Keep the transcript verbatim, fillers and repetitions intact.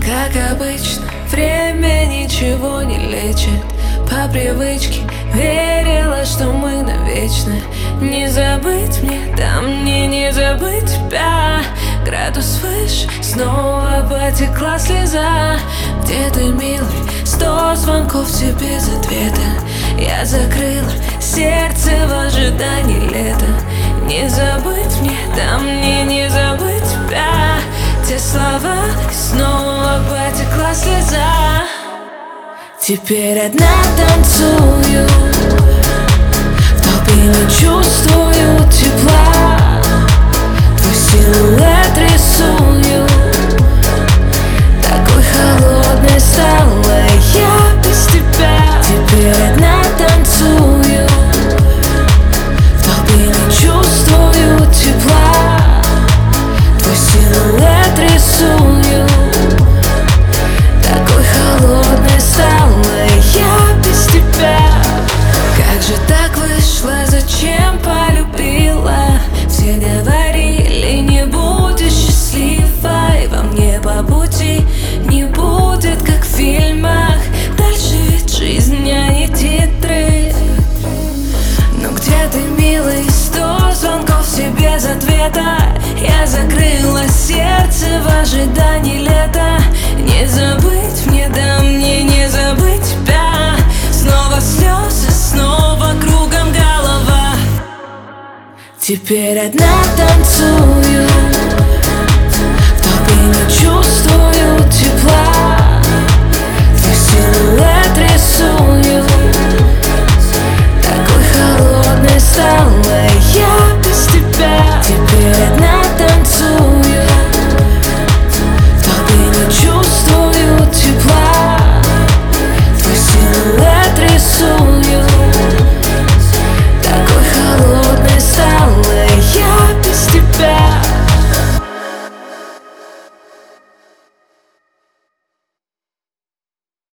Как обычно, время ничего не лечит. По привычке верила, что мы навечно. Не забыть мне, да мне не забыть тебя. Градус выше, снова потекла слеза. Где ты, милый? Сто звонков тебе без ответа. Я закрыла сердце в ожидании лета. Не забыть мне, да мне не забыть тебя. Те слова, и снова потекла слеза. Теперь одна танцую, в толпе не чувствую тепла. Твой силуэт рисую, такой холодной стала я без тебя. Теперь одна танцую, в толпе не чувствую тепла. Твой силуэт рисую, такой холодной стала я без тебя. Как же так вышло, зачем полюбила? Все говорили, не будешь счастливой. Во мне по пути не будет, как в фильмах. Дальше ведь жизнь, а не титры. Но где ты, милый? Сто звонков все без ответа. Я закрыла сердце в ожидании лета. Не забыть мне, да мне не забыть тебя. Снова слезы, снова кругом голова. Теперь одна танцую,